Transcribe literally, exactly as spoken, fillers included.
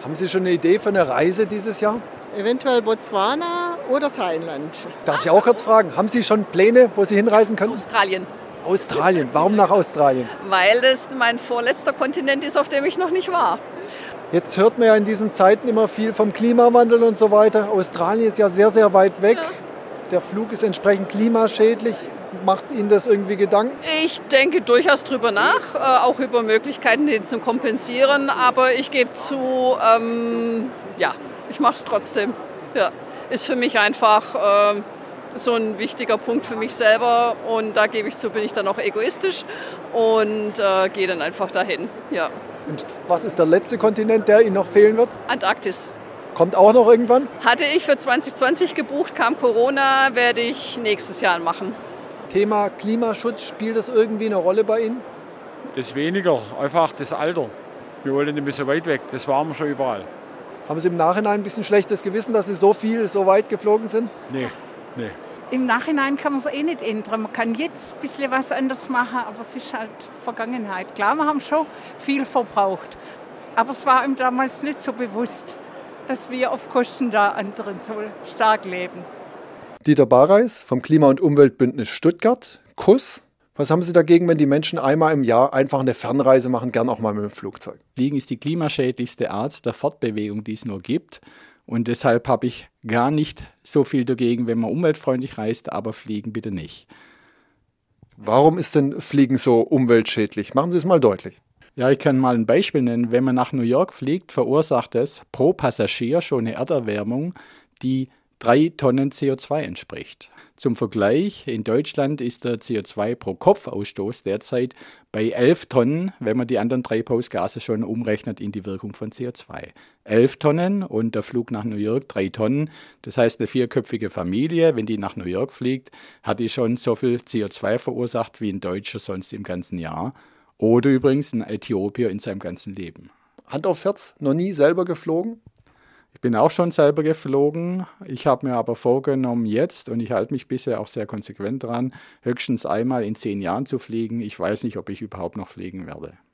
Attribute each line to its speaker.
Speaker 1: Haben Sie schon eine Idee für eine Reise dieses Jahr?
Speaker 2: Eventuell Botswana oder Thailand.
Speaker 1: Darf ich auch kurz fragen, haben Sie schon Pläne, wo Sie hinreisen können?
Speaker 3: Australien.
Speaker 1: Australien. Warum nach Australien?
Speaker 3: Weil das mein vorletzter Kontinent ist, auf dem ich noch nicht war.
Speaker 1: Jetzt hört man ja in diesen Zeiten immer viel vom Klimawandel und so weiter. Australien ist ja sehr, sehr weit weg.
Speaker 3: Ja.
Speaker 1: Der Flug ist entsprechend klimaschädlich. Macht Ihnen das irgendwie Gedanken?
Speaker 3: Ich denke durchaus drüber nach, äh, auch über Möglichkeiten, den zu kompensieren. Aber ich gebe zu, ähm, ja, ich mache es trotzdem. Ja. Ist für mich einfach äh, so ein wichtiger Punkt für mich selber. Und da gebe ich zu, bin ich dann auch egoistisch und äh, gehe dann einfach dahin. Ja.
Speaker 1: Und was ist der letzte Kontinent, der Ihnen noch fehlen wird?
Speaker 3: Antarktis.
Speaker 1: Kommt auch noch irgendwann?
Speaker 3: Hatte ich für zwanzig zwanzig gebucht, kam Corona, werde ich nächstes Jahr machen.
Speaker 1: Thema Klimaschutz, spielt das irgendwie eine Rolle bei Ihnen?
Speaker 4: Das weniger, einfach das Alter. Wir wollen nicht mehr so weit weg, das waren wir schon überall.
Speaker 1: Haben Sie im Nachhinein ein bisschen schlechtes Gewissen, dass Sie so viel, so weit geflogen sind?
Speaker 4: Nee, nee.
Speaker 5: Im Nachhinein kann man es eh nicht ändern. Man kann jetzt ein bisschen was anderes machen, aber es ist halt Vergangenheit. Klar, wir haben schon viel verbraucht, aber es war ihm damals nicht so bewusst, dass wir auf Kosten der anderen so stark leben.
Speaker 1: Dieter Bareis vom Klima- und Umweltbündnis Stuttgart. Kuss. Was haben Sie dagegen, wenn die Menschen einmal im Jahr einfach eine Fernreise machen, gern auch mal mit dem Flugzeug?
Speaker 6: Fliegen ist die klimaschädlichste Art der Fortbewegung, die es nur gibt. Und deshalb habe ich gar nicht so viel dagegen, wenn man umweltfreundlich reist, aber Fliegen bitte nicht.
Speaker 1: Warum ist denn Fliegen so umweltschädlich? Machen Sie es mal deutlich.
Speaker 6: Ja, ich kann mal ein Beispiel nennen. Wenn man nach New York fliegt, verursacht es pro Passagier schon eine Erderwärmung, die drei Tonnen C O zwei entspricht. Zum Vergleich, in Deutschland ist der C O zwei pro Kopf-Ausstoß derzeit bei elf Tonnen, wenn man die anderen Treibhausgase schon umrechnet in die Wirkung von C O zwei. elf Tonnen und der Flug nach New York drei Tonnen. Das heißt, eine vierköpfige Familie, wenn die nach New York fliegt, hat die schon so viel C O zwei verursacht wie ein Deutscher sonst im ganzen Jahr. Oder übrigens ein Äthiopier in seinem ganzen Leben.
Speaker 1: Hand aufs Herz, noch nie selber geflogen?
Speaker 6: Ich bin auch schon selber geflogen. Ich habe mir aber vorgenommen, jetzt, und ich halte mich bisher auch sehr konsequent dran, höchstens einmal in zehn Jahren zu fliegen. Ich weiß nicht, ob ich überhaupt noch fliegen werde.